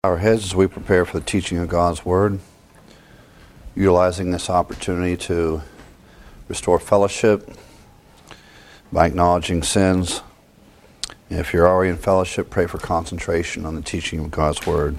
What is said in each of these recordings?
Our heads as we prepare for the teaching of God's Word, utilizing this opportunity to restore fellowship by acknowledging sins. If you're already in fellowship, pray for concentration on the teaching of God's Word.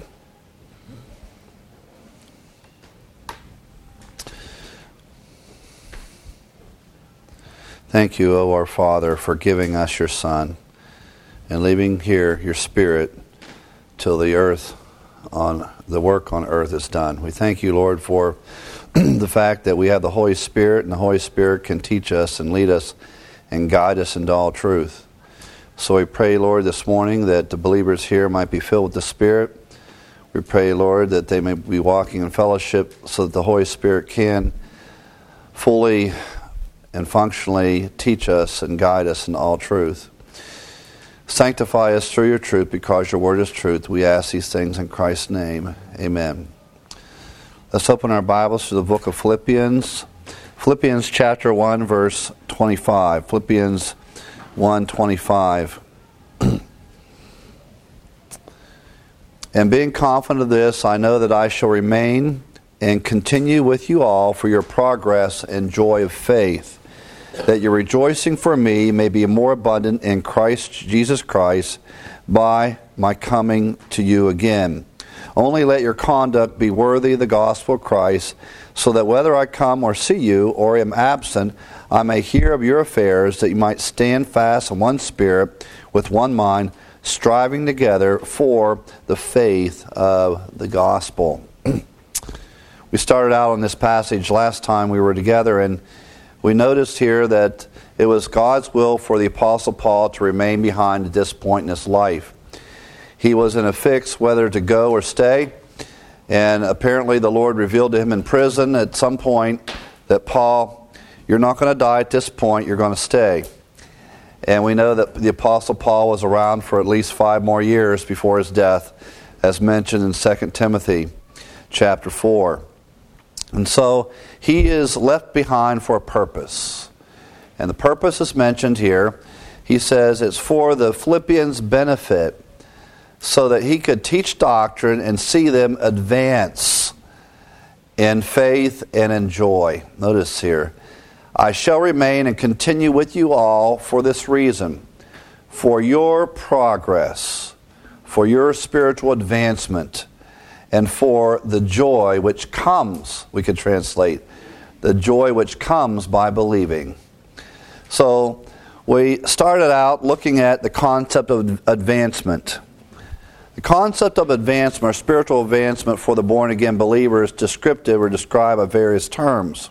Thank you, O our Father, for giving us your Son and leaving here your Spirit till the work on earth is done. We thank you, Lord, for the fact that we have the Holy Spirit, and the Holy Spirit can teach us and lead us and guide us into all truth. So we pray, Lord, this morning that the believers here might be filled with the Spirit. We pray, Lord, that they may be walking in fellowship so that the Holy Spirit can fully and functionally teach us and guide us in all truth. Sanctify us through your truth, because your word is truth. We ask these things in Christ's name. Amen. Let's open our Bibles to the book of Philippians. Philippians chapter 1, verse 25. Philippians 1:25. And being confident of this, I know that I shall remain and continue with you all for your progress and joy of faith, that your rejoicing for me may be more abundant in Jesus Christ by my coming to you again. Only let your conduct be worthy of the gospel of Christ, so that whether I come or see you or am absent, I may hear of your affairs, that you might stand fast in one spirit, with one mind, striving together for the faith of the gospel. We started out on this passage last time we were together, and we noticed here that it was God's will for the Apostle Paul to remain behind at this point in his life. He was in a fix whether to go or stay, and apparently the Lord revealed to him in prison at some point that, Paul, you're not going to die at this point, you're going to stay. And we know that the Apostle Paul was around for at least 5 more years before his death, as mentioned in 2 Timothy chapter 4. And so he is left behind for a purpose. And the purpose is mentioned here. He says it's for the Philippians' benefit, so that he could teach doctrine and see them advance in faith and in joy. Notice here, I shall remain and continue with you all for this reason, for your progress, for your spiritual advancement, and for the joy which comes, we could translate, the joy which comes by believing. So we started out looking at the concept of advancement. The concept of advancement, or spiritual advancement for the born-again believer, is descriptive or described by various terms.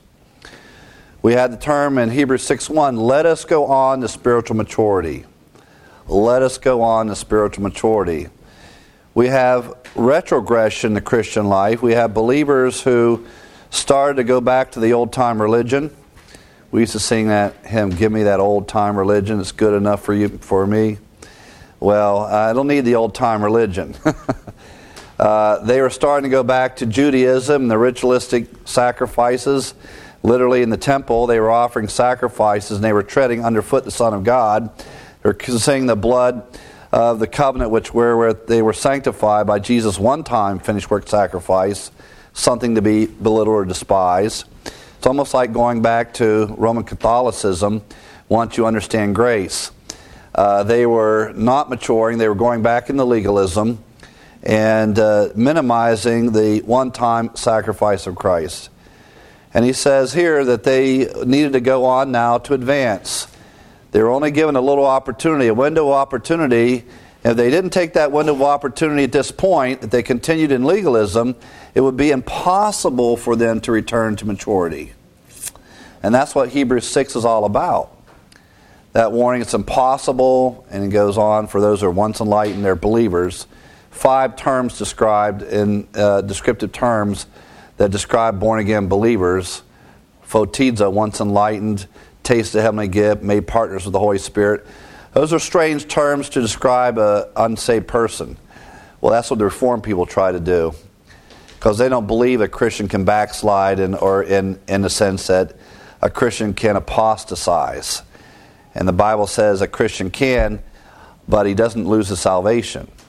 We had the term in Hebrews 6:1, let us go on to spiritual maturity. Let us go on to spiritual maturity. We have retrogression in the Christian life. We have believers who started to go back to the old-time religion. We used to sing that hymn, give me that old-time religion, it's good enough for you, for me. Well, I don't need the old-time religion. They were starting to go back to Judaism, the ritualistic sacrifices. Literally in the temple, they were offering sacrifices, and they were treading underfoot the Son of God. They were saying the blood of the covenant where they were sanctified by Jesus' one-time finished work sacrifice, something to be belittled or despised. It's almost like going back to Roman Catholicism once you understand grace. They were not maturing. They were going back into legalism and minimizing the one-time sacrifice of Christ. And he says here that they needed to go on now to advance. They were only given a little opportunity, a window of opportunity. If they didn't take that window of opportunity at this point, if they continued in legalism, it would be impossible for them to return to maturity. And that's what Hebrews 6 is all about. That warning, it's impossible, and it goes on for those who are once enlightened, they're believers. 5 terms described in descriptive terms that describe born-again believers. Photizo, once enlightened, taste the heavenly gift, made partners with the Holy Spirit. Those are strange terms to describe an unsaved person. Well, that's what the Reformed people try to do, because they don't believe a Christian can backslide or in the sense that a Christian can apostatize. And the Bible says a Christian can, but he doesn't lose his salvation.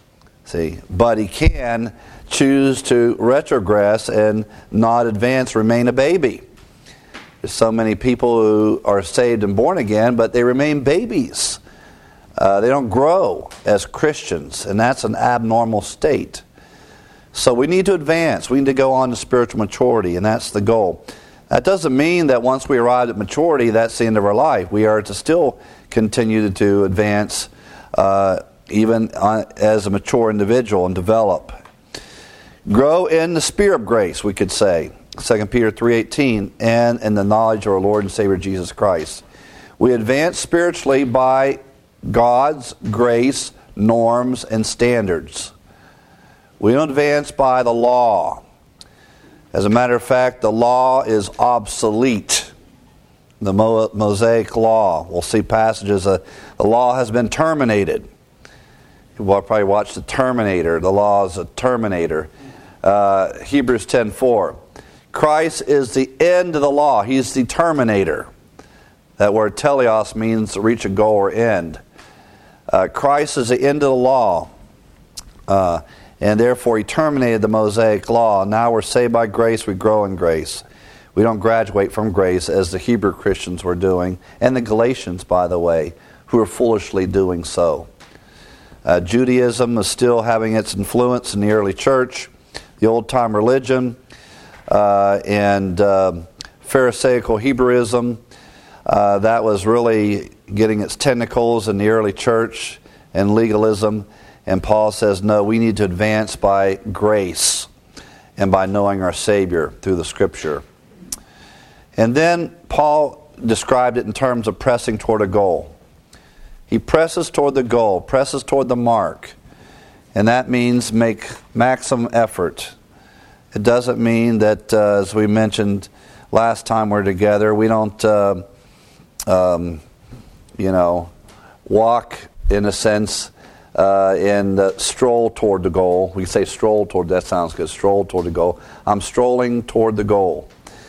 See, but he can choose to retrogress and not advance, remain a baby. There's so many people who are saved and born again, but they remain babies. They don't grow as Christians, and that's an abnormal state. So we need to advance. We need to go on to spiritual maturity, and that's the goal. That doesn't mean that once we arrive at maturity, that's the end of our life. We are to still continue to advance even as a mature individual and develop. Grow in the spirit of grace, we could say. 2 Peter 3:18, and in the knowledge of our Lord and Savior Jesus Christ. We advance spiritually by God's grace, norms, and standards. We don't advance by the law. As a matter of fact, the law is obsolete. The Mosaic law. We'll see passages, the law has been terminated. You'll probably watch The Terminator. The law is a terminator. Hebrews 10:4. Christ is the end of the law. He's the terminator. That word teleos means to reach a goal or end. Christ is the end of the law. And therefore he terminated the Mosaic law. Now we're saved by grace, we grow in grace. We don't graduate from grace as the Hebrew Christians were doing, and the Galatians, by the way, who are foolishly doing so. Judaism is still having its influence in the early church, the old-time religion, and Pharisaical Hebrewism. That was really getting its tentacles in the early church, and legalism. And Paul says, no, we need to advance by grace and by knowing our Savior through the Scripture. And then Paul described it in terms of pressing toward a goal. He presses toward the goal, presses toward the mark. And that means make maximum effort. It doesn't mean that, as we mentioned last time we were together, we don't, walk in a sense and stroll toward the goal. We say stroll toward, that sounds good, stroll toward the goal. I'm strolling toward the goal.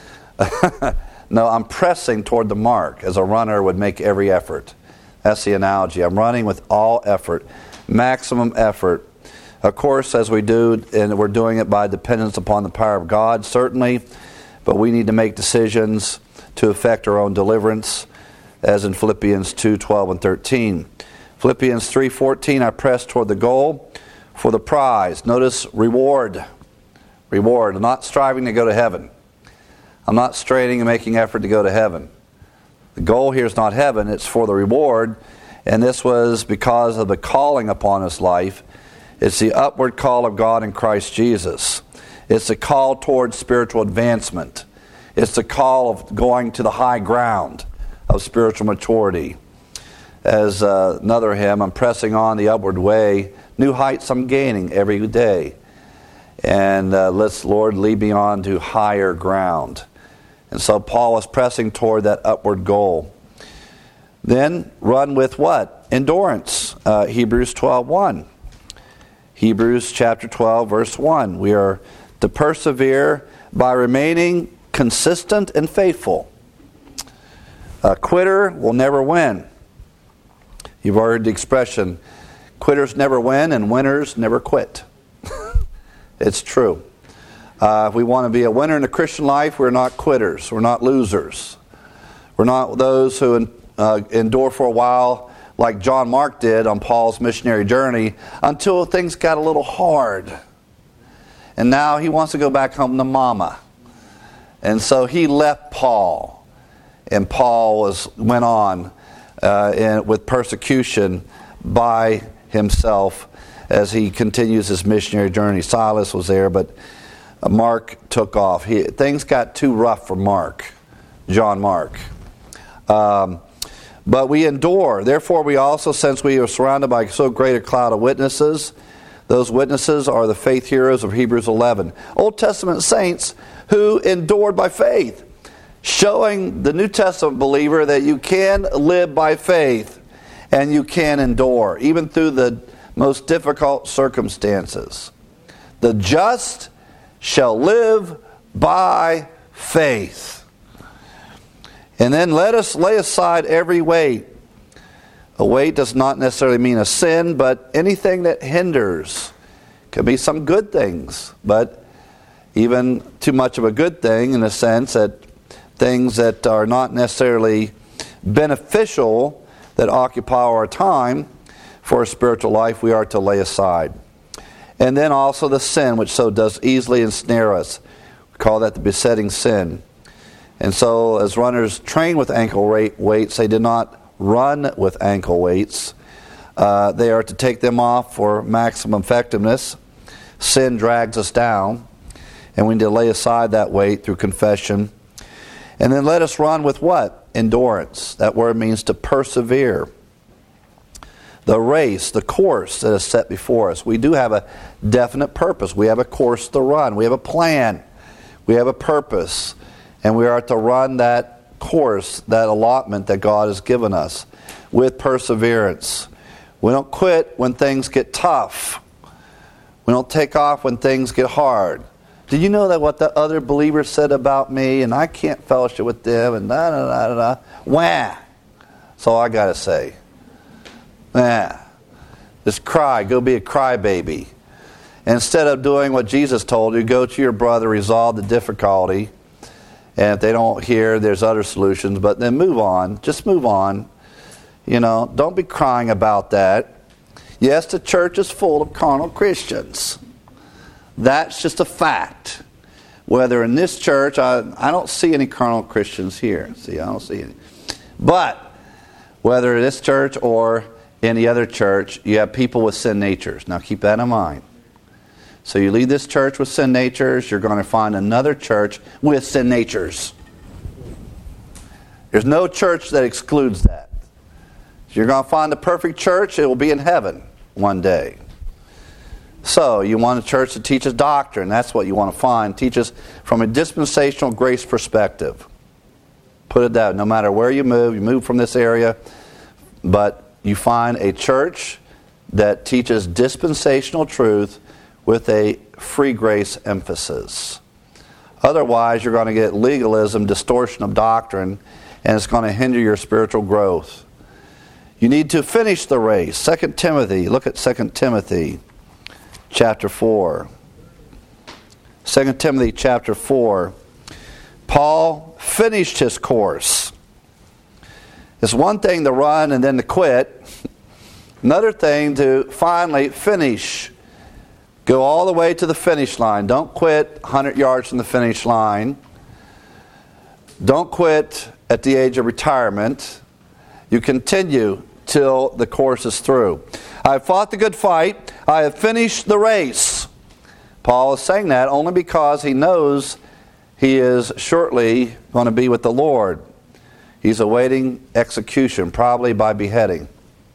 No, I'm pressing toward the mark as a runner would make every effort. That's the analogy. I'm running with all effort, maximum effort. Of course, as we do, and we're doing it by dependence upon the power of God, certainly, but we need to make decisions to effect our own deliverance, as in Philippians 2:12 and 13. Philippians 3:14, I press toward the goal for the prize. Notice reward. Reward. I'm not striving to go to heaven. I'm not straining and making effort to go to heaven. The goal here is not heaven, it's for the reward. And this was because of the calling upon his life. It's the upward call of God in Christ Jesus. It's the call towards spiritual advancement. It's the call of going to the high ground of spiritual maturity. As another hymn, I'm pressing on the upward way. New heights I'm gaining every day. And let's, Lord, lead me on to higher ground. And so Paul was pressing toward that upward goal. Then run with what? Endurance. Hebrews 12:1. Hebrews chapter 12, verse 1. We are to persevere by remaining consistent and faithful. A quitter will never win. You've heard the expression, quitters never win and winners never quit. It's true. If we want to be a winner in the Christian life, we're not quitters. We're not losers. We're not those who endure for a while like John Mark did on Paul's missionary journey until things got a little hard. And now he wants to go back home to mama. And so he left Paul. And Paul went on with persecution by himself as he continues his missionary journey. Silas was there, but Mark took off. Things got too rough for Mark, John Mark. But we endure. Therefore we also, since we are surrounded by so great a cloud of witnesses, those witnesses are the faith heroes of Hebrews 11. Old Testament saints who endured by faith, showing the New Testament believer that you can live by faith and you can endure, even through the most difficult circumstances. The just shall live by faith. And then let us lay aside every weight. A weight does not necessarily mean a sin, but anything that hinders Could be some good things, but even too much of a good thing in the sense that things that are not necessarily beneficial that occupy our time for a spiritual life, we are to lay aside. And then also the sin which so does easily ensnare us. We call that the besetting sin. And so as runners train with ankle weights, they did not run with ankle weights. They are to take them off for maximum effectiveness. Sin drags us down, and we need to lay aside that weight through confession. And then let us run with what? Endurance. That word means to persevere. The race, the course that is set before us. We do have a definite purpose. We have a course to run. We have a plan. We have a purpose. And we are to run that course, that allotment that God has given us with perseverance. We don't quit when things get tough. We don't take off when things get hard. Did you know that what the other believers said about me, and I can't fellowship with them, and da-da-da-da-da? Wah! That's all I got to say. Wah! Just cry. Go be a crybaby. Instead of doing what Jesus told you, go to your brother, resolve the difficulty. And if they don't hear, there's other solutions. But then move on. Just move on. You know, don't be crying about that. Yes, the church is full of carnal Christians. That's just a fact. Whether in this church, I don't see any carnal Christians here. See, I don't see any. But whether this church or any other church, you have people with sin natures. Now keep that in mind. So you leave this church with sin natures, you're going to find another church with sin natures. There's no church that excludes that. You're going to find the perfect church, it will be in heaven one day. So you want a church that teaches doctrine. That's what you want to find. Teaches from a dispensational grace perspective. Put it that, no matter where you move from this area, but you find a church that teaches dispensational truth with a free grace emphasis. Otherwise, you're going to get legalism, distortion of doctrine, and it's going to hinder your spiritual growth. You need to finish the race. 2 Timothy, look at 2 Timothy chapter 4. 2 Timothy chapter 4. Paul finished his course. It's one thing to run and then to quit. Another thing to finally finish. Go all the way to the finish line. Don't quit 100 yards from the finish line. Don't quit at the age of retirement. You continue till the course is through. I have fought the good fight. I have finished the race. Paul is saying that only because he knows he is shortly going to be with the Lord. He's awaiting execution, probably by beheading.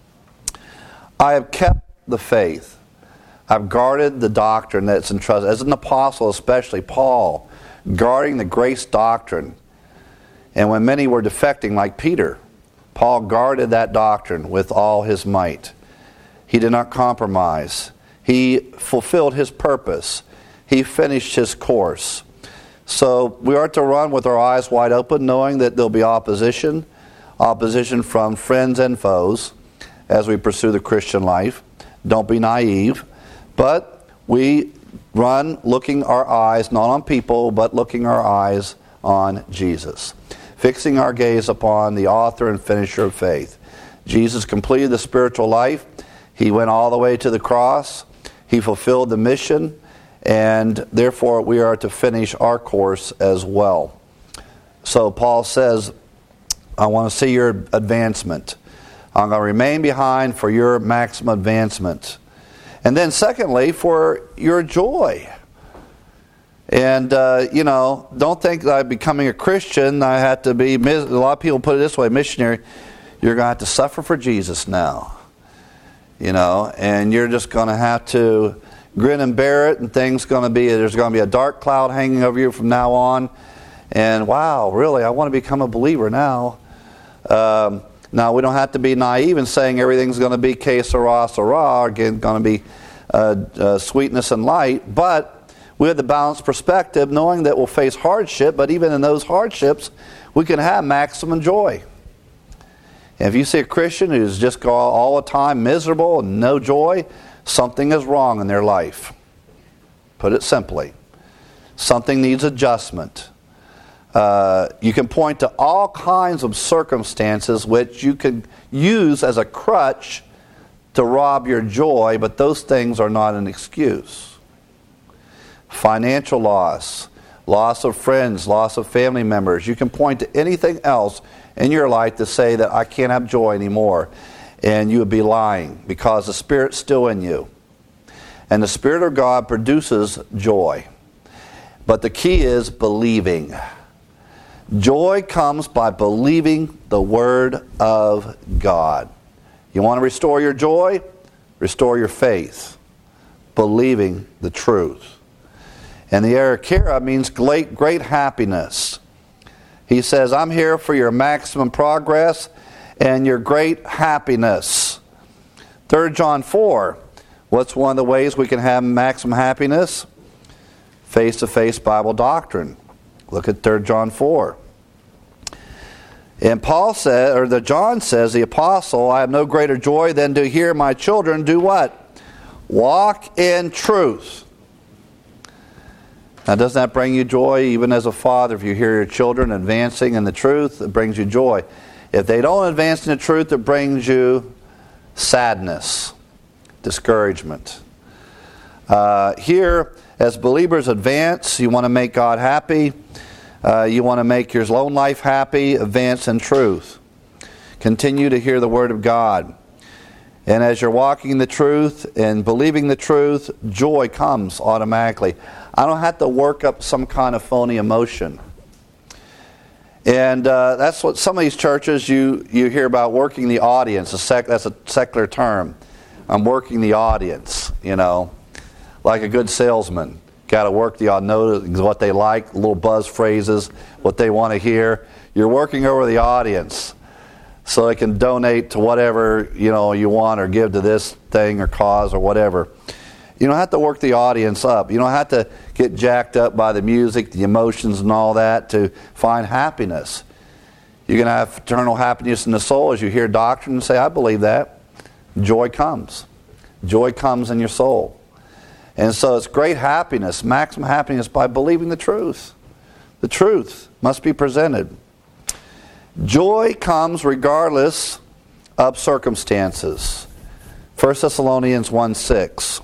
I have kept the faith. I've guarded the doctrine that's entrusted. As an apostle, especially Paul, guarding the grace doctrine. And when many were defecting, like Peter, Paul guarded that doctrine with all his might. He did not compromise. He fulfilled his purpose. He finished his course. So we are to run with our eyes wide open, knowing that there'll be opposition from friends and foes as we pursue the Christian life. Don't be naive. But we run looking our eyes not on people, but looking our eyes on Jesus. Fixing our gaze upon the author and finisher of faith. Jesus completed the spiritual life. He went all the way to the cross. He fulfilled the mission. And therefore we are to finish our course as well. So Paul says, I want to see your advancement. I'm going to remain behind for your maximum advancement. And then secondly, for your joy. And, don't think that becoming a Christian, I have to be, a lot of people put it this way, missionary, you're going to have to suffer for Jesus now. And you're just going to have to grin and bear it, and there's going to be a dark cloud hanging over you from now on. And wow, really, I want to become a believer now. Now, we don't have to be naive in saying everything's going to be que sera, sera, again, going to be sweetness and light, but we have the balanced perspective, knowing that we'll face hardship, but even in those hardships, we can have maximum joy. And if you see a Christian who's just all the time miserable and no joy, something is wrong in their life. Put it simply. Something needs adjustment. You can point to all kinds of circumstances which you could use as a crutch to rob your joy, but those things are not an excuse. Financial loss, loss of friends, loss of family members. You can point to anything else in your life to say that I can't have joy anymore. And you would be lying, because the Spirit's still in you. And the Spirit of God produces joy. But the key is believing. Joy comes by believing the Word of God. You want to restore your joy? Restore your faith. Believing the truth. And the Arikara means great happiness. He says, I'm here for your maximum progress and your great happiness. 3 John 4. What's one of the ways we can have maximum happiness? Face-to-face Bible doctrine. Look at 3 John 4. And John says, the apostle, I have no greater joy than to hear my children do what? Walk in truth. Now, doesn't that bring you joy? Even as a father, if you hear your children advancing in the truth, it brings you joy. If they don't advance in the truth, it brings you sadness, discouragement. Here, as believers advance, you want to make God happy. You want to make your own life happy. Advance in truth. Continue to hear the Word of God. And as you're walking the truth and believing the truth, joy comes automatically. I don't have to work up some kind of phony emotion. And that's what some of these churches you hear about, working the audience. That's a secular term. I'm working the audience, like a good salesman. Got to work the audience, know what they like, little buzz phrases, what they want to hear. You're working over the audience so they can donate to whatever you want, or give to this thing or cause or whatever. You don't have to work the audience up. You don't have to get jacked up by the music, the emotions and all that to find happiness. You're going to have eternal happiness in the soul as you hear doctrine and say, I believe that. Joy comes. Joy comes in your soul. And so it's great happiness, maximum happiness, by believing the truth. The truth must be presented. Joy comes regardless of circumstances. 1 Thessalonians 1:6.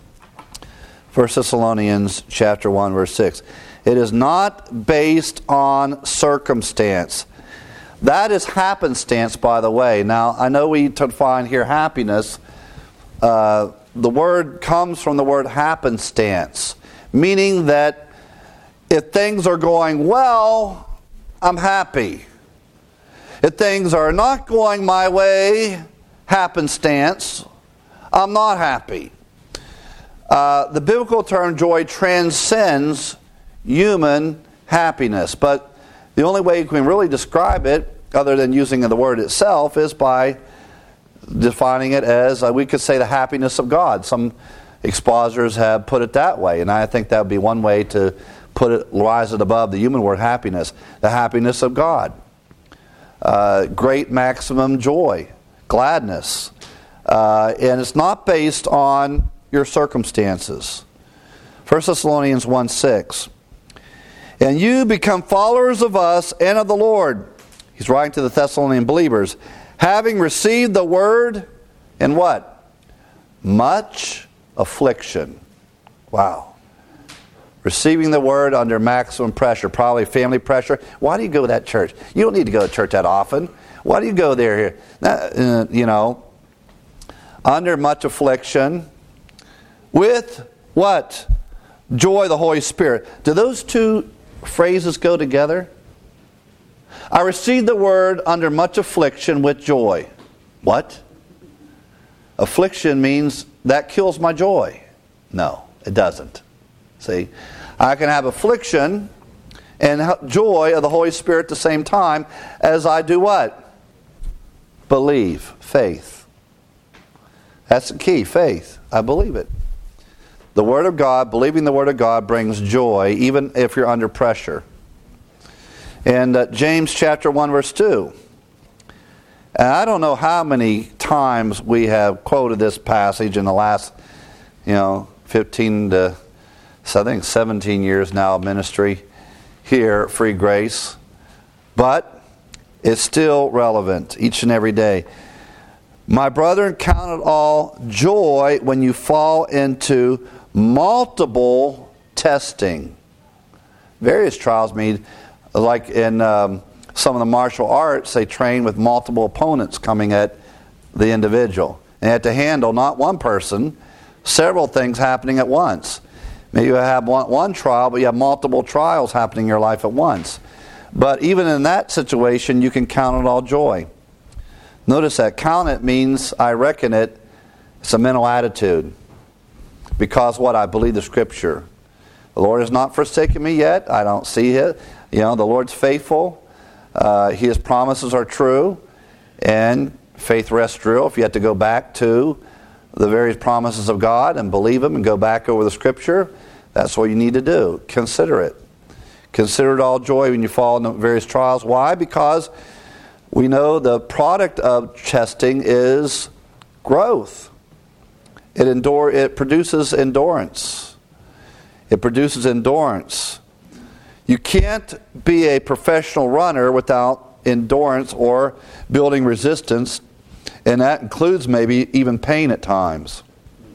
1 Thessalonians chapter 1, verse 6. It is not based on circumstance. That is happenstance, by the way. Now, I know we define here happiness. The word comes from the word happenstance, meaning that if things are going well, I'm happy. If things are not going my way, happenstance, I'm not happy. The biblical term joy transcends human happiness, but the only way you can really describe it, other than using the word itself, is by defining it as, we could say, the happiness of God. Some expositors have put it that way, and I think that would be one way to rise it above the human word happiness. The happiness of God. Great maximum joy, gladness. And it's not based on your circumstances. 1 Thessalonians 1:6. And you become followers of us and of the Lord. He's writing to the Thessalonian believers. Having received the word in what? Much affliction. Wow. Receiving the word under maximum pressure, probably family pressure. Why do you go to that church? You don't need to go to church that often. Why do you go there here? Under much affliction. With what? Joy, the Holy Spirit. Do those two phrases go together? I received the word under much affliction with joy. What? Affliction means that kills my joy. No, it doesn't. See? I can have affliction and joy of the Holy Spirit at the same time as I do what? Believe. Faith. That's the key. Faith. I believe it. The Word of God, believing the Word of God, brings joy even if you're under pressure. And James chapter 1 verse 2. And I don't know how many times we have quoted this passage in the last 15 to So I think 17 years now of ministry here at Free Grace. But it's still relevant each and every day. My brethren, count it all joy when you fall into multiple testing. Various trials mean, like in some of the martial arts, they train with multiple opponents coming at the individual. And you have to handle not one person, several things happening at once. Maybe you have one trial, but you have multiple trials happening in your life at once. But even in that situation, you can count it all joy. Notice that count it means I reckon it. It's a mental attitude. Because what? I believe the Scripture. The Lord has not forsaken me yet. I don't see it. The Lord's faithful. His promises are true. And faith rests true. If you have to go back to the various promises of God and believe them and go back over the Scripture, that's what you need to do. Consider it. Consider it all joy when you fall into various trials. Why? Because we know the product of testing is growth. It produces endurance. It produces endurance. You can't be a professional runner without endurance or building resistance, and that includes maybe even pain at times.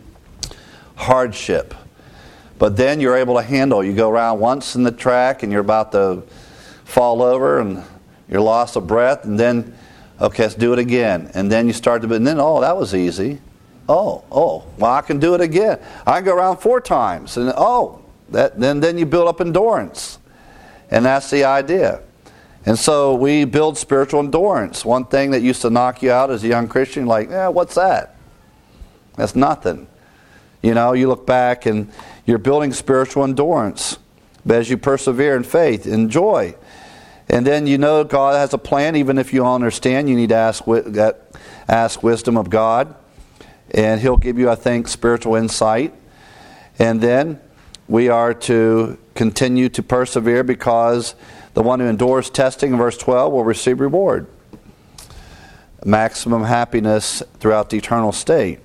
Hardship. But then you're able to handle. You go around once in the track and you're about to fall over and you're lost of breath, and then, okay, let's do it again. And then you start to, and then, oh, that was easy. Well, I can do it again. I can go around 4 times. And then you build up endurance. And that's the idea. And so we build spiritual endurance. One thing that used to knock you out as a young Christian, like, what's that? That's nothing. You look back and you're building spiritual endurance. But as you persevere in faith, in joy. And then God has a plan. Even if you don't understand, you need to ask wisdom of God. And He'll give you, I think, spiritual insight. And then we are to continue to persevere, because the one who endures testing, in verse 12, will receive reward. Maximum happiness throughout the eternal state.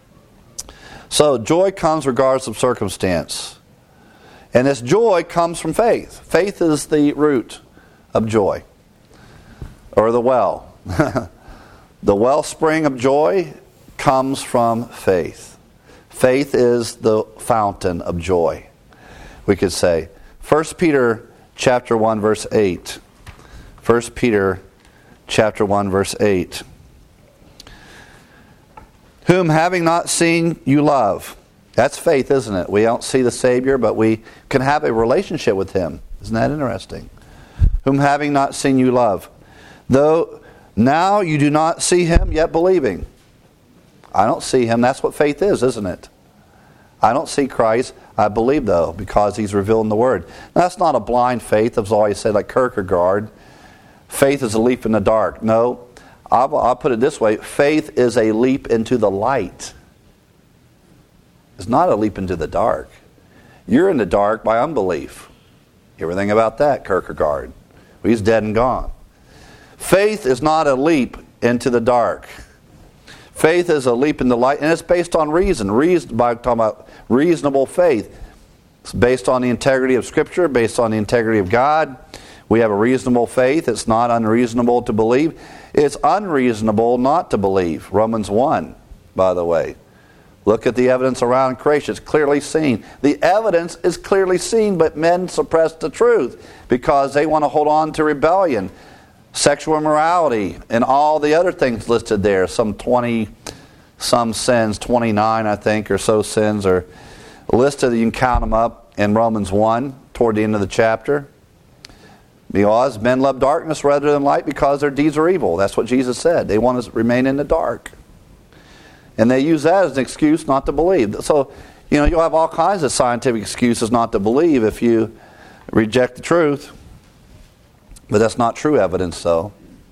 So joy comes regardless of circumstance. And this joy comes from faith. Faith is the root of joy, or the well. The wellspring of joy comes from faith. Faith is the fountain of joy, we could say. 1 Peter chapter 1, verse 8. 1 Peter chapter 1, verse 8. Whom having not seen you love. That's faith, isn't it? We don't see the Savior, but we can have a relationship with Him. Isn't that interesting? Whom having not seen you love. Though now you do not see Him, yet believing. I don't see Him. That's what faith is, isn't it? I don't see Christ. I believe, though, because He's revealed in the Word. Now, that's not a blind faith. I've always said, like Kierkegaard, faith is a leap in the dark. No, I'll put it this way. Faith is a leap into the light. It's not a leap into the dark. You're in the dark by unbelief. Everything about that, Kierkegaard. He's dead and gone. Faith is not a leap into the dark. Faith is a leap in the light, and it's based on reason. By talking about reasonable faith. It's based on the integrity of Scripture, based on the integrity of God. We have a reasonable faith. It's not unreasonable to believe. It's unreasonable not to believe. Romans 1, by the way. Look at the evidence around creation. It's clearly seen. The evidence is clearly seen, but men suppress the truth because they want to hold on to rebellion, sexual immorality, and all the other things listed there. Some sins, 29 I think or so sins are listed. You can count them up in Romans 1 toward the end of the chapter. Because men love darkness rather than light because their deeds are evil. That's what Jesus said. They want to remain in the dark. And they use that as an excuse not to believe. So, you'll have all kinds of scientific excuses not to believe if you reject the truth. But that's not true evidence, though.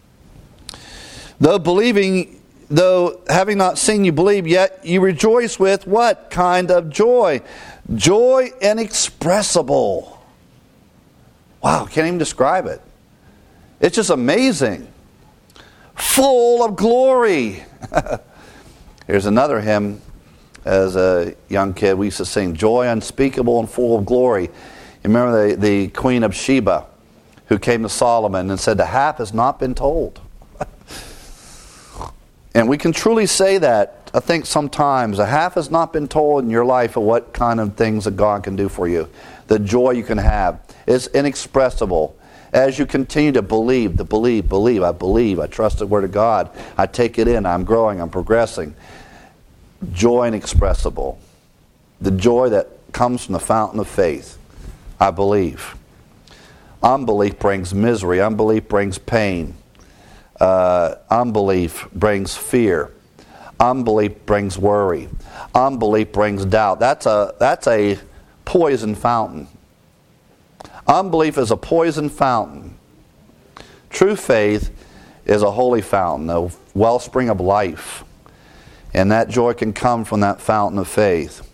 Though having not seen you believe, yet you rejoice with what kind of joy? Joy inexpressible. Wow, can't even describe it. It's just amazing. Full of glory. Here's another hymn As a young kid, we used to sing, "Joy unspeakable and full of glory." You remember the Queen of Sheba, who came to Solomon and said, "The half has not been told." And we can truly say that. I think sometimes a half has not been told in your life of what kind of things that God can do for you. The joy you can have is inexpressible. As you continue to believe, I trust the Word of God. I take it in, I'm growing, I'm progressing. Joy inexpressible. The joy that comes from the fountain of faith. I believe. Unbelief brings misery. Unbelief brings pain. Unbelief brings fear. Unbelief brings worry. Unbelief brings doubt. That's a poison fountain. Unbelief is a poison fountain. True faith is a holy fountain, a wellspring of life. And that joy can come from that fountain of faith.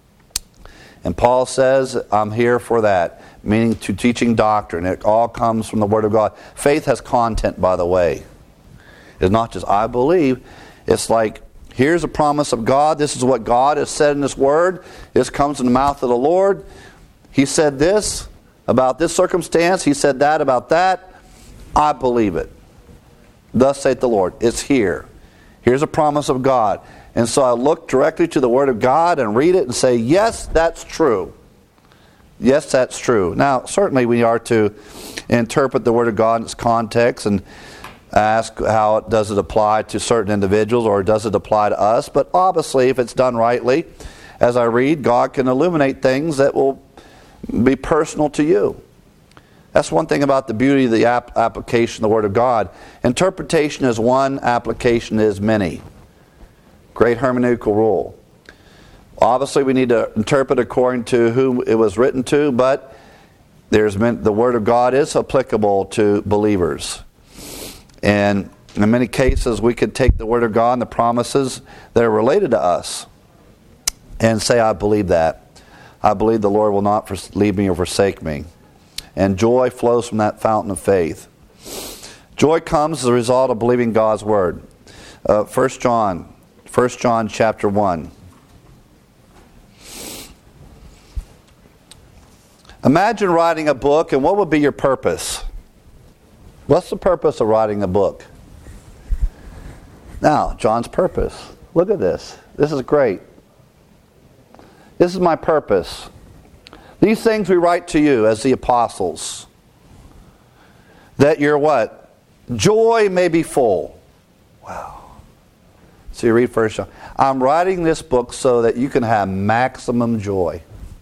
And Paul says, I'm here for that, meaning to teaching doctrine. It all comes from the Word of God. Faith has content, by the way. It's not just, I believe. It's like, here's a promise of God. This is what God has said in His Word. This comes from the mouth of the Lord. He said this about this circumstance. He said that about that. I believe it. Thus saith the Lord. It's here. Here's a promise of God. And so I look directly to the Word of God and read it and say, yes, that's true. Yes, that's true. Now, certainly we are to interpret the Word of God in its context and ask how does it apply to certain individuals or does it apply to us. But obviously, if it's done rightly, as I read, God can illuminate things that will be personal to you. That's one thing about the beauty of the application of the Word of God. Interpretation is one, application is many. Great hermeneutical rule. Obviously, we need to interpret according to whom it was written to, but the Word of God is applicable to believers. And in many cases, we could take the Word of God and the promises that are related to us and say, I believe that. I believe the Lord will not leave me or forsake me. And joy flows from that fountain of faith. Joy comes as a result of believing God's Word. 1 John chapter 1. Imagine writing a book, and what would be your purpose? What's the purpose of writing a book? Now, John's purpose. Look at this. This is great. This is my purpose. These things we write to you as the apostles, that your what? Joy may be full. Wow. So you read 1 John. I'm writing this book so that you can have maximum joy.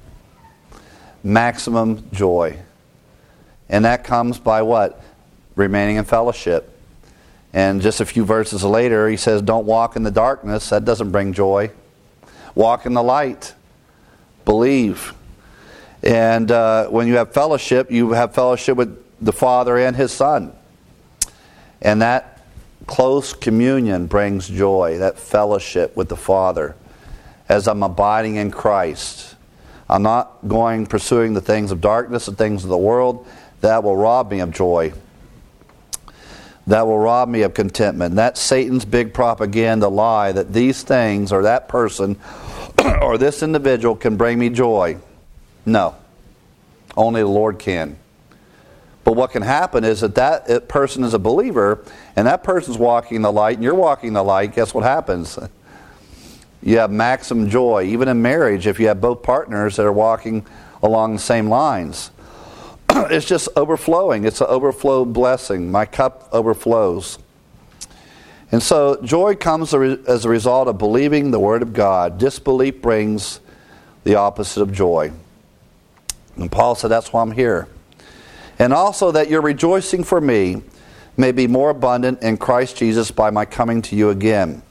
Maximum joy. And that comes by what? Remaining in fellowship. And just a few verses later, he says, don't walk in the darkness. That doesn't bring joy. Walk in the light. Believe. And when you have fellowship with the Father and His Son. And that close communion brings joy, that fellowship with the Father. As I'm abiding in Christ. I'm not pursuing the things of darkness, the things of the world. That will rob me of joy. That will rob me of contentment. That's Satan's big propaganda lie, that these things or that person or this individual can bring me joy. No. Only the Lord can. But what can happen is that person is a believer and that person's walking in the light and you're walking in the light. Guess what happens? You have maximum joy. Even in marriage, if you have both partners that are walking along the same lines. It's just overflowing. It's an overflow blessing. My cup overflows. And so joy comes as a result of believing the Word of God. Disbelief brings the opposite of joy. And Paul said, that's why I'm here. And also that your rejoicing for me may be more abundant in Christ Jesus by my coming to you again.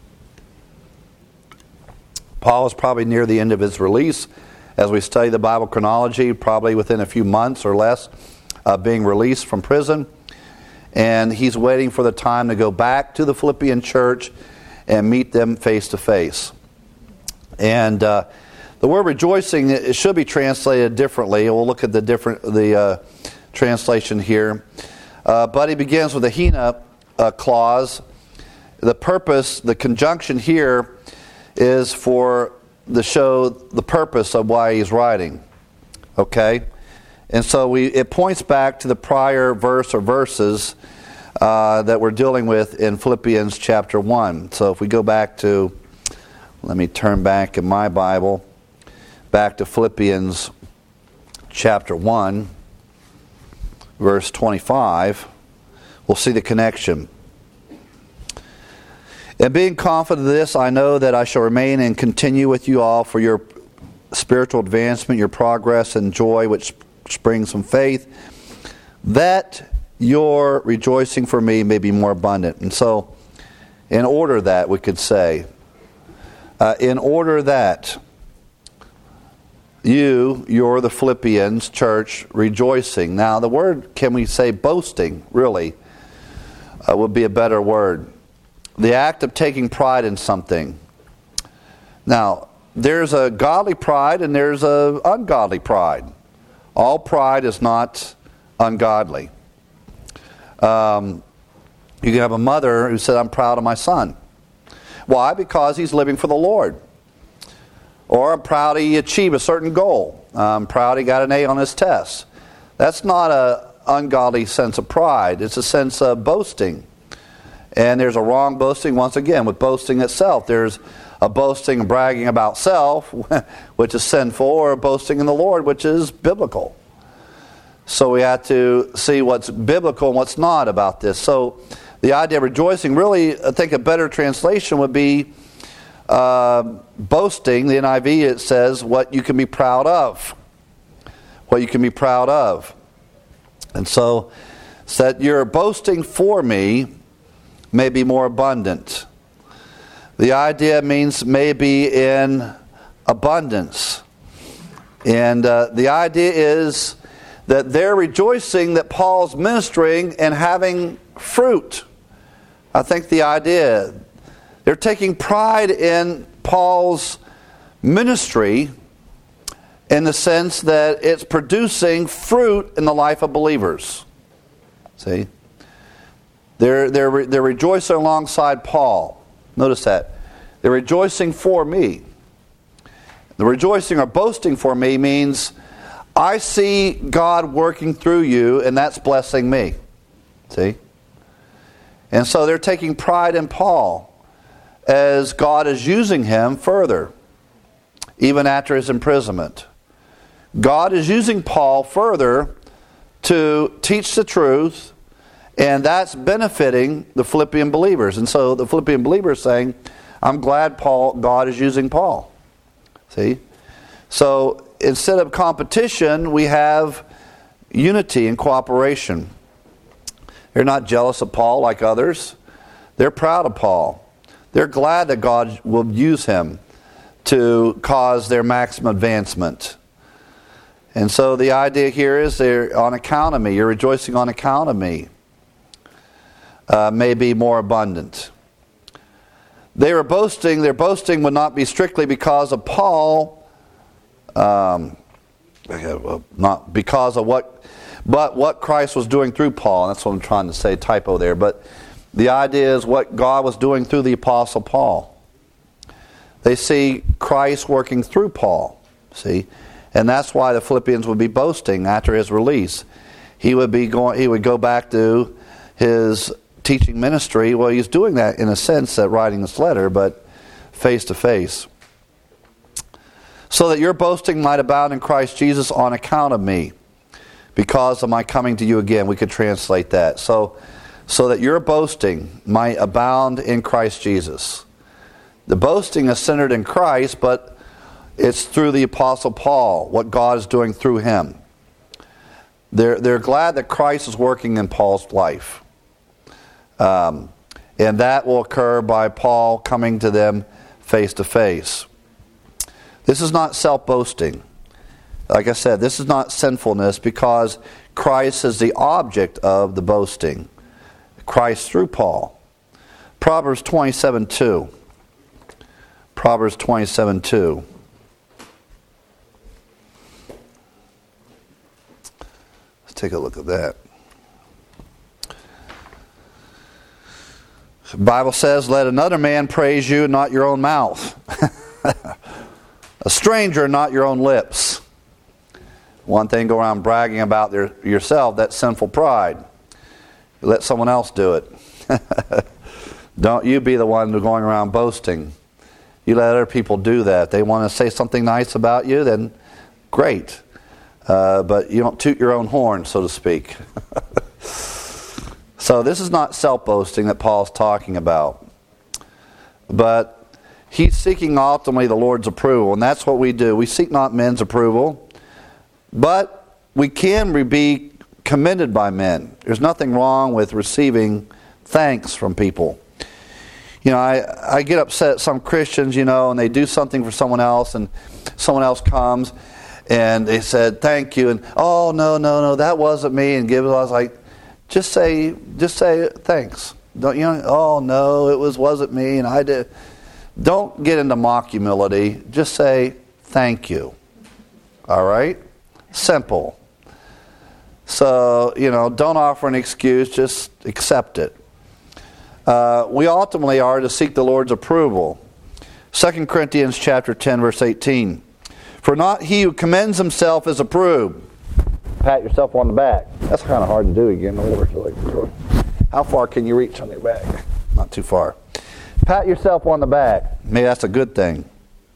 Paul was probably near the end of his release. As we study the Bible chronology, probably within a few months or less of being released from prison. And he's waiting for the time to go back to the Philippian church and meet them face to face. And the word rejoicing, it should be translated differently. We'll look at the translation here. But he begins with a hina clause. The purpose, the conjunction here is to show the purpose of why he's writing. Okay? And so it points back to the prior verse or verses that we're dealing with in Philippians chapter 1. So if we go back to, let me turn back in my Bible, back to Philippians chapter 1, verse 25, we'll see the connection. And being confident of this, I know that I shall remain and continue with you all for your spiritual advancement, your progress and joy, which springs from faith, that your rejoicing for me may be more abundant. And so, in order that, we could say, in order that you're the Philippians church rejoicing. Now, the word, can we say boasting, really, would be a better word. The act of taking pride in something. Now, there's a godly pride and there's an ungodly pride. All pride is not ungodly. You can have a mother who said, I'm proud of my son. Why? Because he's living for the Lord. Or I'm proud he achieved a certain goal. I'm proud he got an A on his test. That's not an ungodly sense of pride. It's a sense of boasting. And there's a wrong boasting, once again, with boasting itself. There's a boasting and bragging about self, which is sinful, or a boasting in the Lord, which is biblical. So we have to see what's biblical and what's not about this. So the idea of rejoicing, really, I think a better translation would be boasting. The NIV, it says, what you can be proud of. What you can be proud of. And so, that your boasting for me may be more abundant. The idea means maybe in abundance. And the idea is that they're rejoicing that Paul's ministering and having fruit. I think the idea, they're taking pride in Paul's ministry in the sense that it's producing fruit in the life of believers. See? They're rejoicing alongside Paul. Notice that. They're rejoicing for me. The rejoicing or boasting for me means I see God working through you and that's blessing me. See? And so they're taking pride in Paul as God is using him further, even after his imprisonment. God is using Paul further to teach the truth, and that's benefiting the Philippian believers. And so the Philippian believers saying, I'm glad God is using Paul. See? So instead of competition, we have unity and cooperation. They're not jealous of Paul like others. They're proud of Paul. They're glad that God will use him to cause their maximum advancement. And so the idea here is they're on account of me. You're rejoicing on account of me. May be more abundant. They were boasting. Their boasting would not be strictly because of Paul, not because of what Christ was doing through Paul. That's what I'm trying to say, typo there. But the idea is what God was doing through the Apostle Paul. They see Christ working through Paul. See, and that's why the Philippians would be boasting after his release. He would go back to his teaching ministry. Well, he's doing that in a sense at writing this letter, but face to face. So that your boasting might abound in Christ Jesus on account of me, because of my coming to you again. We could translate that. So that your boasting might abound in Christ Jesus. The boasting is centered in Christ, but it's through the Apostle Paul, what God is doing through him. They're glad that Christ is working in Paul's life. And that will occur by Paul coming to them face to face. This is not self-boasting. Like I said, this is not sinfulness, because Christ is the object of the boasting. Christ through Paul. Proverbs 27:2. Proverbs 27:2. Let's take a look at that. The Bible says, let another man praise you, not your own mouth. stranger, not your own lips. One thing, go around bragging about yourself, that's sinful pride. You let someone else do it. Don't you be the one who's going around boasting. You let other people do that. They want to say something nice about you, then great. But you don't toot your own horn, so to speak. So this is not self-boasting that Paul's talking about. But he's seeking ultimately the Lord's approval, and that's what we do. We seek not men's approval, but we can be commended by men. There's nothing wrong with receiving thanks from people. You know, I get upset at some Christians, you know, and they do something for someone else, and someone else comes, and they said, thank you, and, oh, no, that wasn't me, and I was like, just say thanks. Don't you know? Oh no, wasn't me, and I did. Don't get into mock humility. Just say thank you. All right, simple. So don't offer an excuse. Just accept it. We ultimately are to seek the Lord's approval. 2 Corinthians chapter 10, verse 18. For not he who commends himself is approved. Pat yourself on the back. That's kind of hard to do again. How far can you reach on your back? Not too far. Pat yourself on the back. Maybe that's a good thing.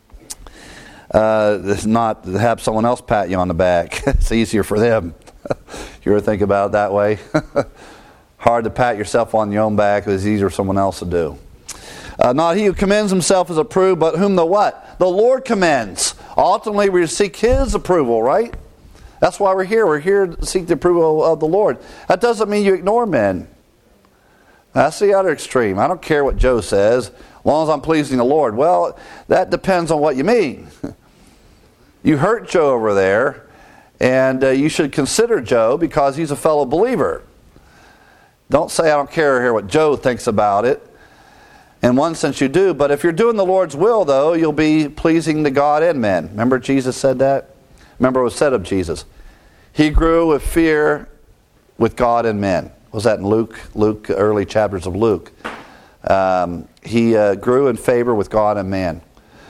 It's not to have someone else pat you on the back. It's easier for them. You ever think about it that way? Hard to pat yourself on your own back. It's easier for someone else to do. Not he who commends himself is approved, but whom the what? The Lord commends. Ultimately, we seek His approval, right? That's why we're here. We're here to seek the approval of the Lord. That doesn't mean you ignore men. That's the other extreme. I don't care what Joe says, as long as I'm pleasing the Lord. Well, that depends on what you mean. You hurt Joe over there, and you should consider Joe because he's a fellow believer. Don't say, I don't care here what Joe thinks about it. In one sense you do, but if you're doing the Lord's will, though, you'll be pleasing to God and men. Remember Jesus said that? Remember what was said of Jesus. He grew with fear with God and men. Was that in Luke, early chapters of Luke? He grew in favor with God and man.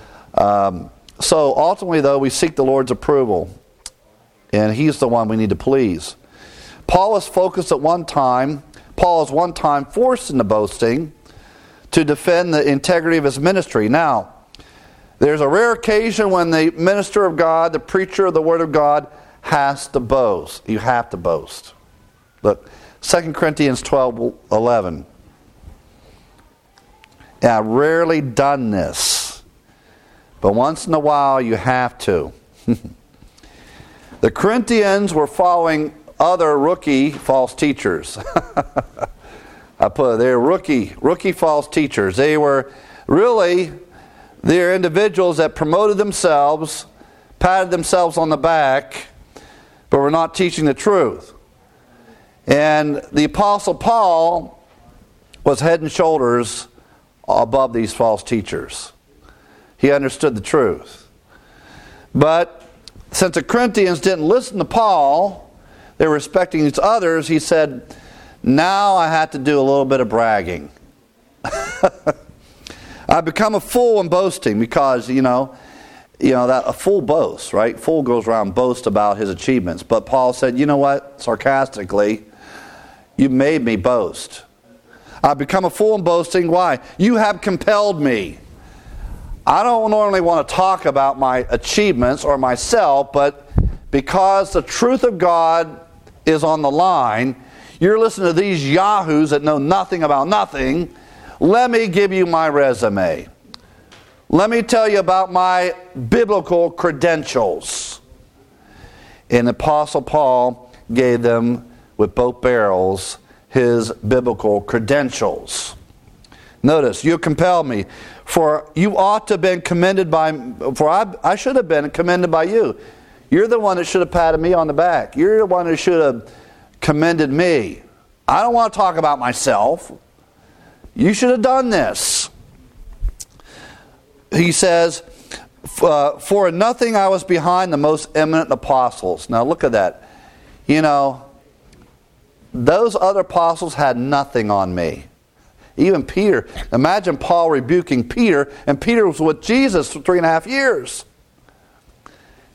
So ultimately, though, we seek the Lord's approval. And He's the one we need to please. Paul was one time forced into boasting to defend the integrity of his ministry. Now, there's a rare occasion when the minister of God, the preacher of the Word of God, has to boast. You have to boast. Look, 2 Corinthians 12:11. And I've rarely done this, but once in a while you have to. The Corinthians were following other rookie false teachers. They're rookie false teachers. They're individuals that promoted themselves, patted themselves on the back, but were not teaching the truth. And the Apostle Paul was head and shoulders above these false teachers. He understood the truth. But since the Corinthians didn't listen to Paul, they were respecting these others, he said, now I have to do a little bit of bragging. I've become a fool in boasting because, that a fool boasts, right? Fool goes around and boasts about his achievements. But Paul said, you know what? Sarcastically, you made me boast. I've become a fool in boasting. Why? You have compelled me. I don't normally want to talk about my achievements or myself, but because the truth of God is on the line, you're listening to these yahoos that know nothing about nothing. Let me give you my resume. Let me tell you about my biblical credentials. And the Apostle Paul gave them with both barrels his biblical credentials. Notice, you compelled me, for you ought to have been commended by, for I should have been commended by you. You're the one that should have patted me on the back. You're the one that should have commended me. I don't want to talk about myself. You should have done this. He says, for in nothing I was behind the most eminent apostles. Now look at that. Those other apostles had nothing on me. Even Peter. Imagine Paul rebuking Peter, and Peter was with Jesus for 3.5 years.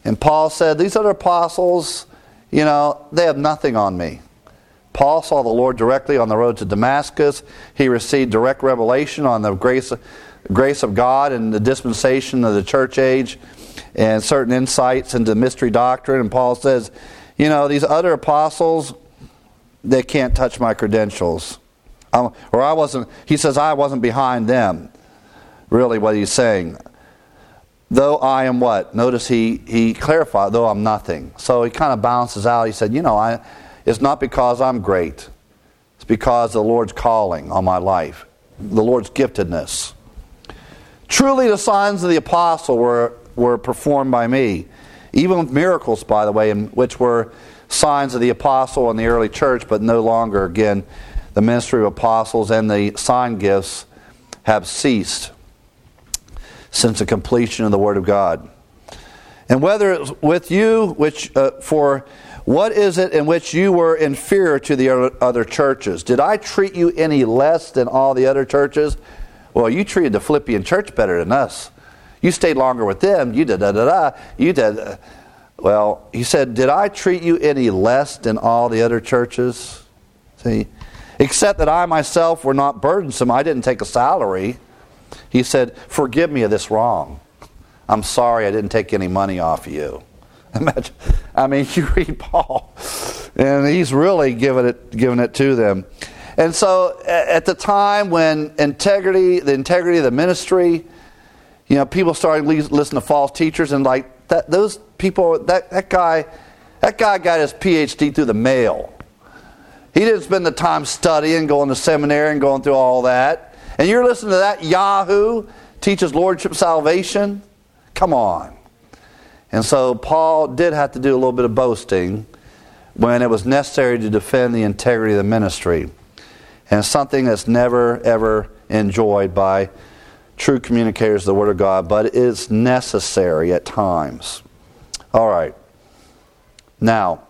And Paul said, these other apostles, they have nothing on me. Paul saw the Lord directly on the road to Damascus. He received direct revelation on the grace of God and the dispensation of the church age and certain insights into mystery doctrine. And Paul says, these other apostles, they can't touch my credentials. He says, I wasn't behind them. Really what he's saying. Though I am what? Notice he clarified, though I'm nothing. So he kind of balances out. He said, it's not because I'm great. It's because of the Lord's calling on my life. The Lord's giftedness. Truly the signs of the apostle were performed by me. Even with miracles, by the way, which were signs of the apostle in the early church, but no longer, again, the ministry of apostles and the sign gifts have ceased since the completion of the Word of God. And whether it's with you, for what is it in which you were inferior to the other churches? Did I treat you any less than all the other churches? Well, you treated the Philippian church better than us. You stayed longer with them. You did da-da-da. You did. Well, he said, did I treat you any less than all the other churches? See? Except that I myself were not burdensome. I didn't take a salary. He said, forgive me of this wrong. I'm sorry I didn't take any money off of you. Imagine, you read Paul, and he's really giving it to them. And so at the time when the integrity of the ministry, people started listening to false teachers, and like that, those people, that guy got his PhD through the mail. He didn't spend the time studying, going to seminary and going through all that. And you're listening to that Yahoo teaches lordship salvation? Come on. And so Paul did have to do a little bit of boasting when it was necessary to defend the integrity of the ministry. And something that's never, ever enjoyed by true communicators of the Word of God, but it is necessary at times. All right. Now,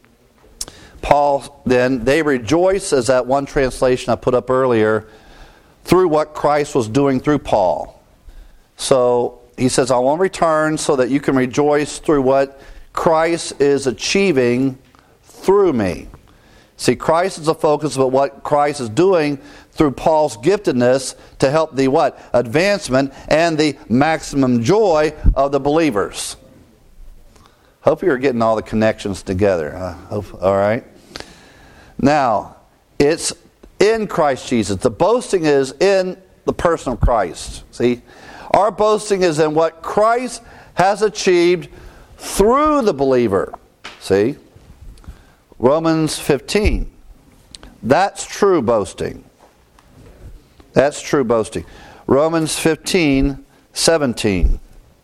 Paul, then, they rejoice, as that one translation I put up earlier, through what Christ was doing through Paul. So he says, I want to return so that you can rejoice through what Christ is achieving through me. See, Christ is the focus of what Christ is doing through Paul's giftedness to help the what? Advancement and the maximum joy of the believers. Hope you're getting all the connections together. All right. Now, it's in Christ Jesus. The boasting is in the person of Christ. See, our boasting is in what Christ has achieved through the believer. See, Romans 15. That's true boasting. That's true boasting. Romans 15:17.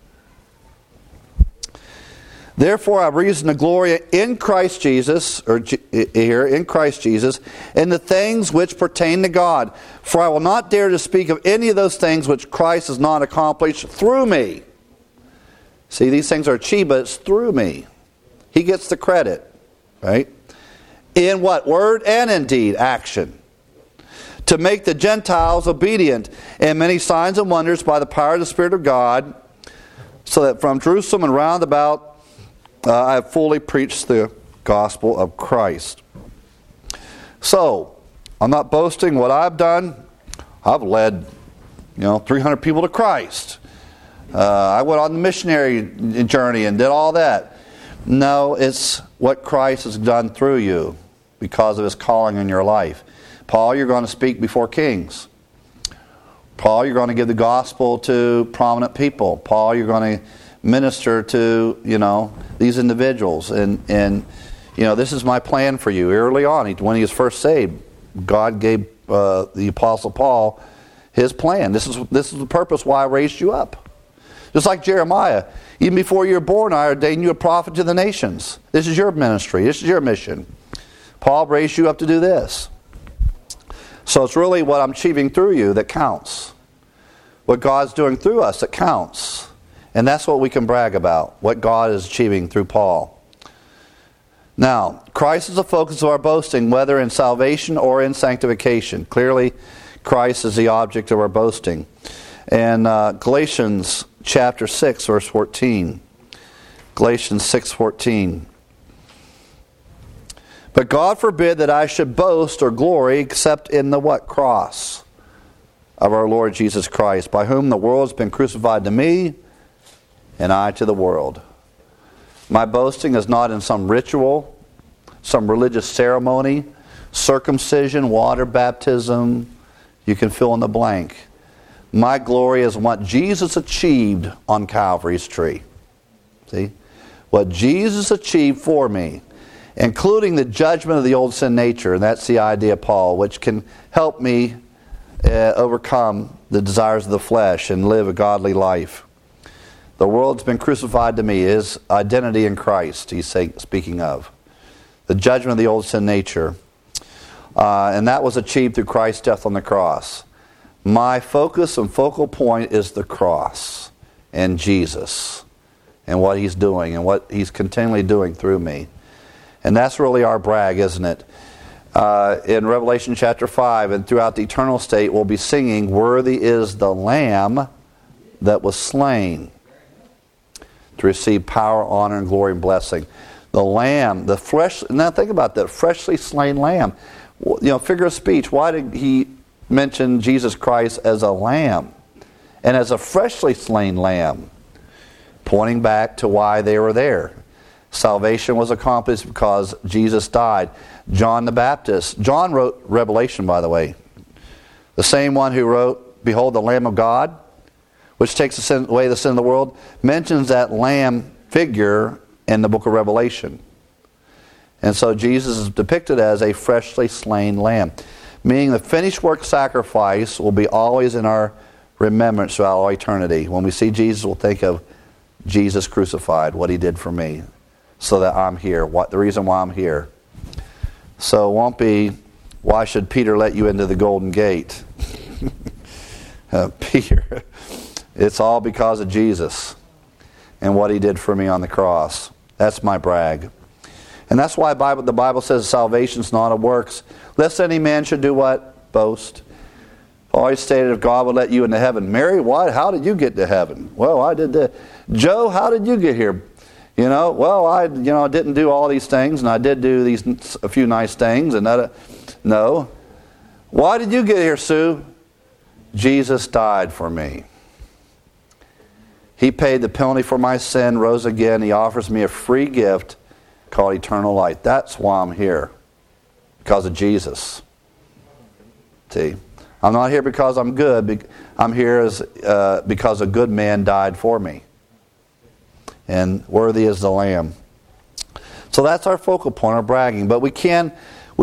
Therefore I have reason to glory in Christ Jesus, in Christ Jesus, in the things which pertain to God. For I will not dare to speak of any of those things which Christ has not accomplished through me. See, these things are achieved, but it's through me. He gets the credit, right? In what? Word and in deed, action. To make the Gentiles obedient in many signs and wonders by the power of the Spirit of God, so that from Jerusalem and round about I have fully preached the gospel of Christ. So, I'm not boasting what I've done. I've led, 300 people to Christ. I went on the missionary journey and did all that. No, it's what Christ has done through you because of His calling in your life. Paul, you're going to speak before kings. Paul, you're going to give the gospel to prominent people. Paul, you're going to minister to, these individuals. And this is my plan for you. Early on, when he was first saved, God gave the Apostle Paul his plan. This is the purpose why I raised you up. Just like Jeremiah, even before you were born, I ordained you a prophet to the nations. This is your ministry. This is your mission. Paul raised you up to do this. So it's really what I'm achieving through you that counts. What God's doing through us that counts. And that's what we can brag about, what God is achieving through Paul. Now, Christ is the focus of our boasting, whether in salvation or in sanctification. Clearly, Christ is the object of our boasting. And Galatians chapter 6, verse 14. Galatians 6:14. But God forbid that I should boast or glory except in the what? Cross of our Lord Jesus Christ, by whom the world has been crucified to me, and I to the world. My boasting is not in some ritual, some religious ceremony, circumcision, water baptism. You can fill in the blank. My glory is what Jesus achieved on Calvary's tree. See? What Jesus achieved for me, including the judgment of the old sin nature, and that's the idea of Paul, which can help me overcome the desires of the flesh and live a godly life. The world's been crucified to me, his identity in Christ, he's speaking of. The judgment of the old sin nature. And that was achieved through Christ's death on the cross. My focus and focal point is the cross and Jesus and what he's doing and what he's continually doing through me. And that's really our brag, isn't it? In Revelation chapter 5 and throughout the eternal state, we'll be singing, "Worthy is the Lamb that was slain to receive power, honor, and glory and blessing." The Lamb, the fresh, now think about that, freshly slain Lamb. You know, figure of speech, why did he mention Jesus Christ as a lamb and as a freshly slain lamb? Pointing back to why they were there. Salvation was accomplished because Jesus died. John the Baptist. John wrote Revelation, by the way. The same one who wrote, "Behold the Lamb of God, which takes away the sin of the world," mentions that lamb figure in the book of Revelation. And so Jesus is depicted as a freshly slain lamb, meaning the finished work sacrifice will be always in our remembrance throughout all eternity. When we see Jesus, we'll think of Jesus crucified, what he did for me, so that I'm here, the reason why I'm here. So it won't be, why should Peter let you into the golden gate? Peter, it's all because of Jesus and what he did for me on the cross. That's my brag. And that's why the Bible says salvation's not of works, lest any man should do what? Boast. Always stated, if God would let you into heaven. Mary, how did you get to heaven? Well, I did that. Joe, how did you get here? Well, I didn't do all these things, and I did do a few nice things, and that. No. Why did you get here, Sue? Jesus died for me. He paid the penalty for my sin, rose again. He offers me a free gift called eternal life. That's why I'm here, because of Jesus. See, I'm not here because I'm good. I'm here because a good man died for me. And worthy is the Lamb. So that's our focal point, our bragging. But we can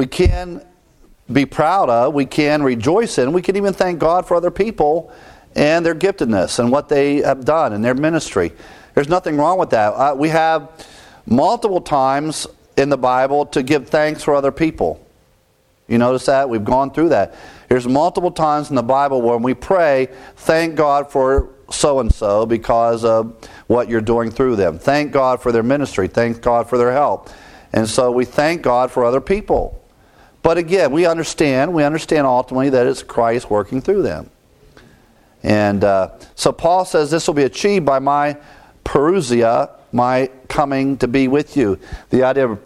be proud of, we can rejoice in, we can even thank God for other people and their giftedness and what they have done in their ministry. There's nothing wrong with that. We have multiple times in the Bible to give thanks for other people. You notice that? We've gone through that. There's multiple times in the Bible when we pray, thank God for so-and-so because of what you're doing through them. Thank God for their ministry. Thank God for their help. And so we thank God for other people. But again, we understand ultimately that it's Christ working through them. And so Paul says this will be achieved by my parousia, my coming to be with you. The idea of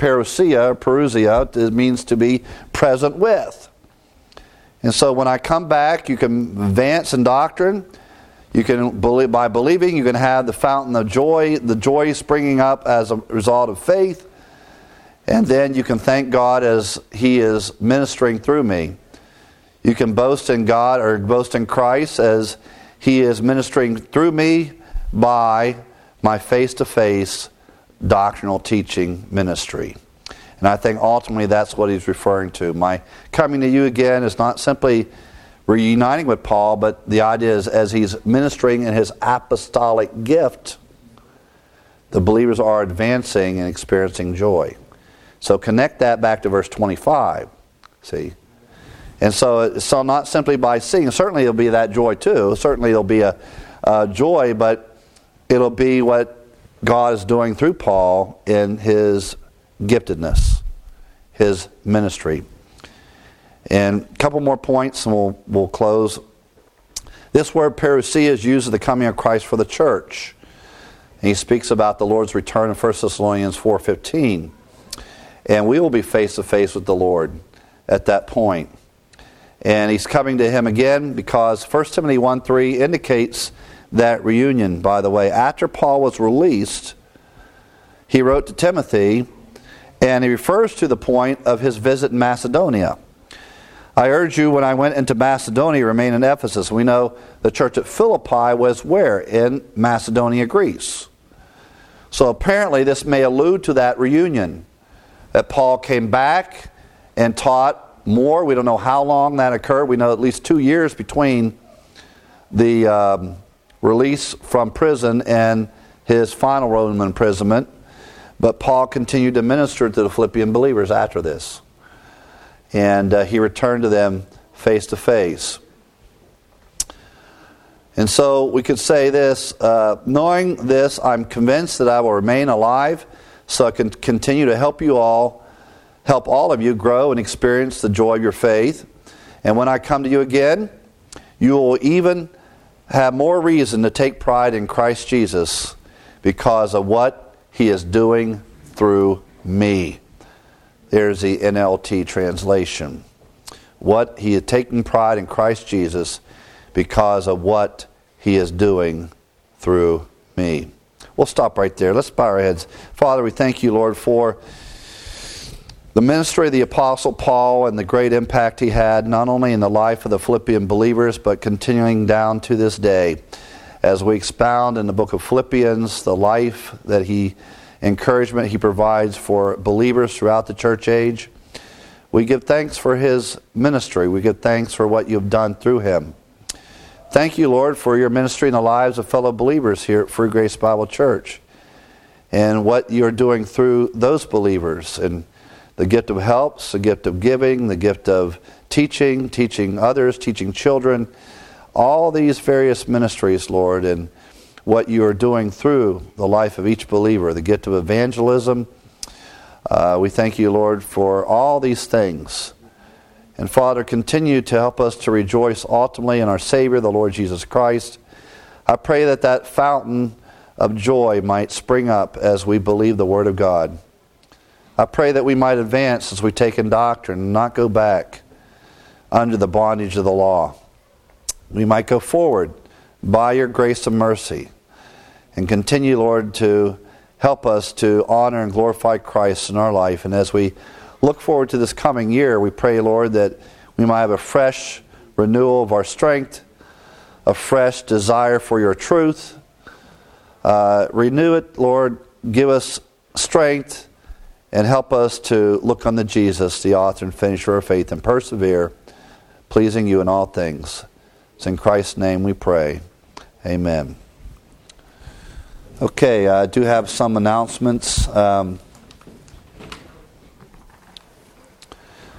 parousia means to be present with. And so when I come back, you can advance in doctrine. You can by believing, you can have the fountain of joy, the joy springing up as a result of faith. And then you can thank God as he is ministering through me. You can boast in God or boast in Christ as he is ministering through me by my face-to-face doctrinal teaching ministry. And I think ultimately that's what he's referring to. My coming to you again is not simply reuniting with Paul, but the idea is as he's ministering in his apostolic gift, the believers are advancing and experiencing joy. So connect that back to verse 25. See? And so not simply by seeing, certainly it'll be that joy too. Certainly it'll be a joy, but it'll be what God is doing through Paul in his giftedness, his ministry. And a couple more points and we'll close. This word parousia is used of the coming of Christ for the church. And he speaks about the Lord's return in 1 Thessalonians 4:15. And we will be face to face with the Lord at that point. And he's coming to him again because 1 Timothy 1:3 indicates that reunion, by the way. After Paul was released, he wrote to Timothy, and he refers to the point of his visit in Macedonia. I urge you, when I went into Macedonia, remain in Ephesus. We know the church at Philippi was where? In Macedonia, Greece. So apparently this may allude to that reunion, that Paul came back and taught more. We don't know how long that occurred. We know at least 2 years between the release from prison and his final Roman imprisonment. But Paul continued to minister to the Philippian believers after this. And he returned to them face to face. And so we could say this, knowing this, I'm convinced that I will remain alive so I can continue to help all of you grow and experience the joy of your faith. And when I come to you again, you will even have more reason to take pride in Christ Jesus because of what he is doing through me. There's the NLT translation. What he is taking pride in Christ Jesus because of what he is doing through me. We'll stop right there. Let's bow our heads. Father, we thank you, Lord, for the ministry of the Apostle Paul and the great impact he had, not only in the life of the Philippian believers, but continuing down to this day. As we expound in the book of Philippians, the life that encouragement he provides for believers throughout the church age, we give thanks for his ministry. We give thanks for what you've done through him. Thank you, Lord, for your ministry in the lives of fellow believers here at Free Grace Bible Church and what you're doing through those believers, and the gift of helps, the gift of giving, the gift of teaching others, teaching children, all these various ministries, Lord, and what you are doing through the life of each believer, the gift of evangelism. We thank you, Lord, for all these things. And Father, continue to help us to rejoice ultimately in our Savior, the Lord Jesus Christ. I pray that that fountain of joy might spring up as we believe the Word of God. I pray that we might advance as we take in doctrine and not go back under the bondage of the law. We might go forward by your grace and mercy and continue, Lord, to help us to honor and glorify Christ in our life. And as we look forward to this coming year, we pray, Lord, that we might have a fresh renewal of our strength, a fresh desire for your truth. Renew it, Lord. Give us strength and help us to look unto Jesus, the author and finisher of faith, and persevere, pleasing you in all things. It's in Christ's name we pray. Amen. Okay, I do have some announcements.